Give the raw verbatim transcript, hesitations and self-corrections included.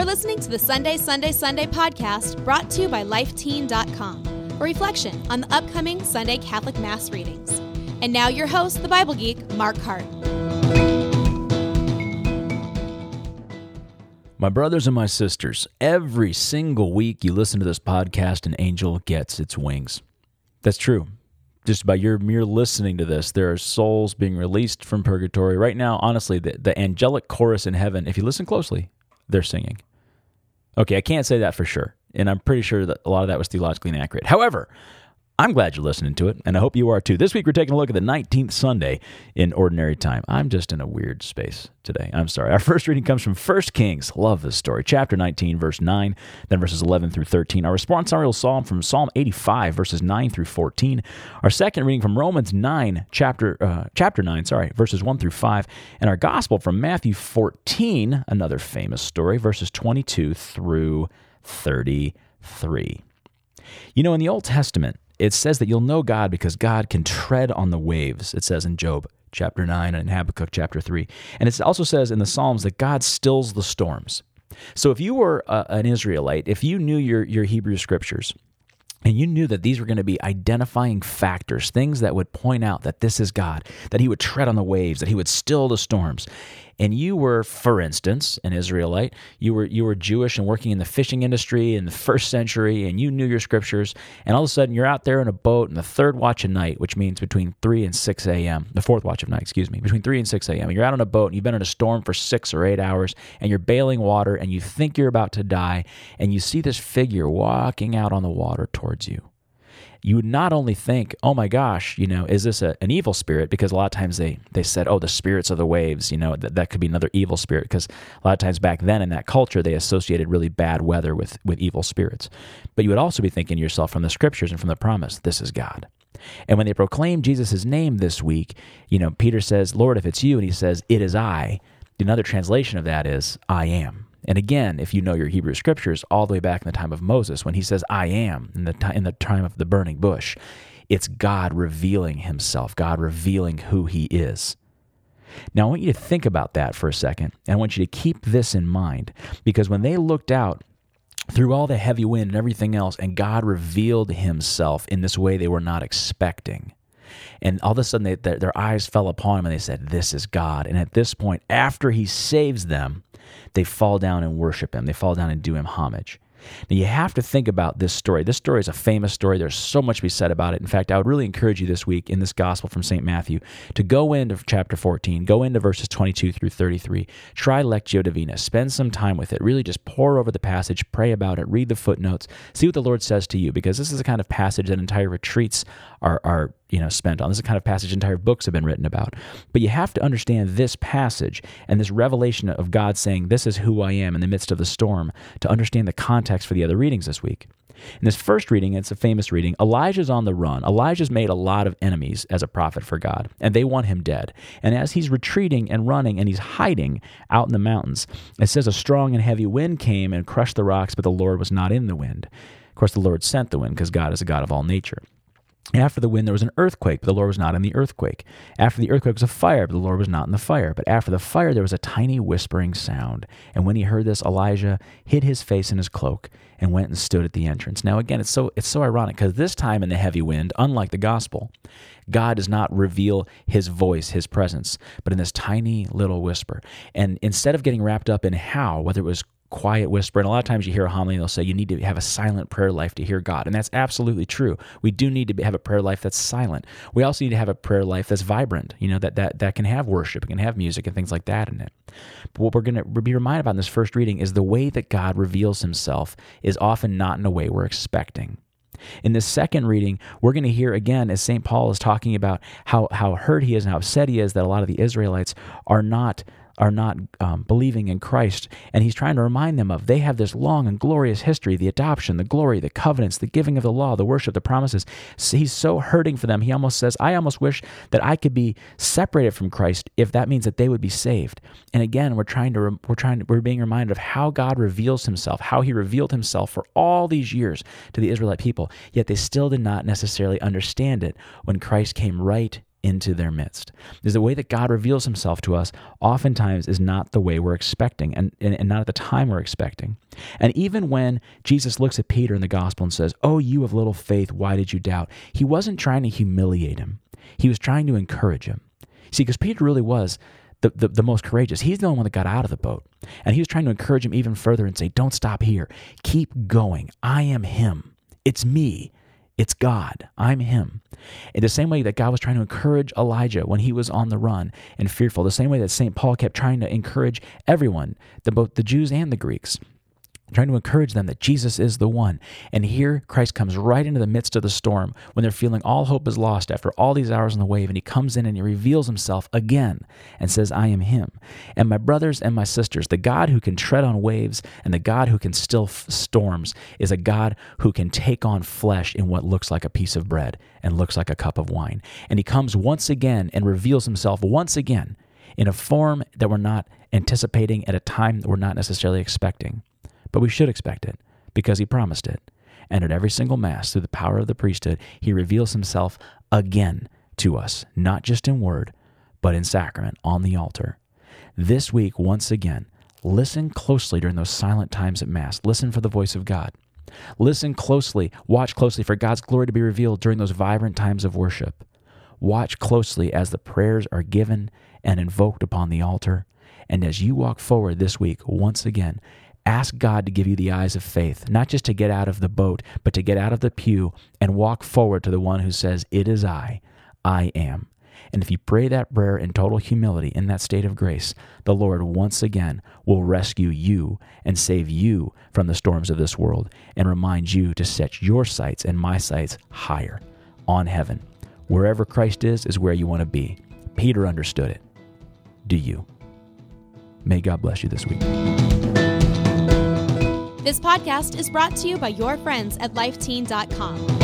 You're listening to the Sunday, Sunday, Sunday podcast brought to you by life teen dot com, a reflection on the upcoming Sunday Catholic Mass readings. And now your host, the Bible geek, Mark Hart. My brothers and my sisters, every single week you listen to this podcast, an angel gets its wings. That's true. Just by your mere listening to this, there are souls being released from purgatory. Right now, honestly, the, the angelic chorus in heaven, if you listen closely, they're singing. Okay, I can't say that for sure, and I'm pretty sure that a lot of that was theologically inaccurate. However, I'm glad you're listening to it, and I hope you are too. This week, we're taking a look at the nineteenth Sunday in Ordinary Time. I'm just in a weird space today. I'm sorry. Our first reading comes from First Kings. Love this story. Chapter nineteen, verse nine, then verses eleven through thirteen. Our responsorial psalm from Psalm eighty-five, verses nine through fourteen. Our second reading from Romans nine, chapter uh, chapter nine, sorry, verses one through five. And our gospel from Matthew fourteen, another famous story, verses twenty-two through thirty-three. You know, in the Old Testament, it says that you'll know God because God can tread on the waves, it says in Job chapter nine and in Habakkuk chapter three. And it also says in the Psalms that God stills the storms. So if you were uh, an Israelite, if you knew your, your Hebrew scriptures, and you knew that these were going to be identifying factors, things that would point out that this is God, that he would tread on the waves, that he would still the storms. And you were, for instance, an Israelite, you were you were Jewish and working in the fishing industry in the first century, and you knew your scriptures, and all of a sudden you're out there in a boat in the third watch of night, which means between three and six a.m., the fourth watch of night, excuse me, between three and six a.m., and you're out on a boat, and you've been in a storm for six or eight hours, and you're bailing water, and you think you're about to die, and you see this figure walking out on the water towards you. You would not only think, oh my gosh, you know, is this a, an evil spirit? Because a lot of times they, they said, oh, the spirits of the waves, you know, that, that could be another evil spirit. Because a lot of times back then in that culture, they associated really bad weather with, with evil spirits. But you would also be thinking to yourself from the scriptures and from the promise, this is God. And when they proclaim Jesus' name this week, you know, Peter says, Lord, if it's you, and he says, it is I. Another translation of that is, I am. And again, if you know your Hebrew scriptures, all the way back in the time of Moses, when he says, I am, in the, t- in the time of the burning bush, it's God revealing himself, God revealing who he is. Now, I want you to think about that for a second, and I want you to keep this in mind, because when they looked out through all the heavy wind and everything else, and God revealed himself in this way they were not expecting, and all of a sudden they, their, their eyes fell upon him, and they said, this is God. And at this point, after he saves them, they fall down and worship him. They fall down and do him homage. Now, you have to think about this story. This story is a famous story. There's so much to be said about it. In fact, I would really encourage you this week in this gospel from Saint Matthew to go into chapter fourteen, go into verses twenty-two through thirty-three. Try Lectio Divina. Spend some time with it. Really just pore over the passage, pray about it, read the footnotes, see what the Lord says to you, because this is the kind of passage that entire retreats are, are you know, spent on. This is the kind of passage entire books have been written about. But you have to understand this passage and this revelation of God saying, this is who I am in the midst of the storm, to understand the context for the other readings this week. In this first reading, it's a famous reading, Elijah's on the run. Elijah's made a lot of enemies as a prophet for God, and they want him dead. And as he's retreating and running and he's hiding out in the mountains, it says a strong and heavy wind came and crushed the rocks, but the Lord was not in the wind. Of course, the Lord sent the wind because God is a God of all nature. After the wind, there was an earthquake, but the Lord was not in the earthquake. After the earthquake was a fire, but the Lord was not in the fire. But after the fire, there was a tiny whispering sound. And when he heard this, Elijah hid his face in his cloak and went and stood at the entrance. Now, again, it's so it's so ironic because this time in the heavy wind, unlike the gospel, God does not reveal his voice, his presence, but in this tiny little whisper. And instead of getting wrapped up in how, whether it was quiet whisper, and a lot of times you hear a homily and they'll say you need to have a silent prayer life to hear God, and that's absolutely true. We do need to have a prayer life that's silent. We also need to have a prayer life that's vibrant, you know, that that, that can have worship, it can have music and things like that in it. But what we're going to be reminded about in this first reading is the way that God reveals himself is often not in a way we're expecting. In this second reading, we're going to hear again, as Saint Paul is talking about how, how hurt he is and how upset he is that a lot of the Israelites are not are not um, believing in Christ, and he's trying to remind them of, they have this long and glorious history, the adoption, the glory, the covenants, the giving of the law, the worship, the promises. So he's so hurting for them. He almost says, I almost wish that I could be separated from Christ if that means that they would be saved. And again, we're trying to, we're trying to, we're being reminded of how God reveals himself, how he revealed himself for all these years to the Israelite people, yet they still did not necessarily understand it when Christ came right into their midst. Is the way that God reveals himself to us oftentimes is not the way we're expecting and, and, and not at the time we're expecting. And even when Jesus looks at Peter in the gospel and says, "Oh, you of little faith, why did you doubt?" He wasn't trying to humiliate him. He was trying to encourage him. See, because Peter really was the, the, the most courageous. He's the only one that got out of the boat. And he was trying to encourage him even further and say, "Don't stop here. Keep going. I am him. It's me. It's God. I'm him." In the same way that God was trying to encourage Elijah when he was on the run and fearful, the same way that Saint Paul kept trying to encourage everyone, the, both the Jews and the Greeks, trying to encourage them that Jesus is the one. And here Christ comes right into the midst of the storm when they're feeling all hope is lost after all these hours on the wave, and he comes in and he reveals himself again and says, "I am him." And my brothers and my sisters, the God who can tread on waves and the God who can still f- storms is a God who can take on flesh in what looks like a piece of bread and looks like a cup of wine. And he comes once again and reveals himself once again in a form that we're not anticipating at a time that we're not necessarily expecting. But we should expect it because he promised it. And at every single Mass, through the power of the priesthood, he reveals himself again to us, not just in word, but in sacrament on the altar. This week, once again, listen closely during those silent times at Mass. Listen for the voice of God. Listen closely, watch closely for God's glory to be revealed during those vibrant times of worship. Watch closely as the prayers are given and invoked upon the altar. And as you walk forward this week, once again, ask God to give you the eyes of faith, not just to get out of the boat, but to get out of the pew and walk forward to the one who says, "It is I, I am." And if you pray that prayer in total humility, in that state of grace, the Lord once again will rescue you and save you from the storms of this world and remind you to set your sights and my sights higher on heaven. Wherever Christ is, is where you want to be. Peter understood it. Do you? May God bless you this week. This podcast is brought to you by your friends at life teen dot com.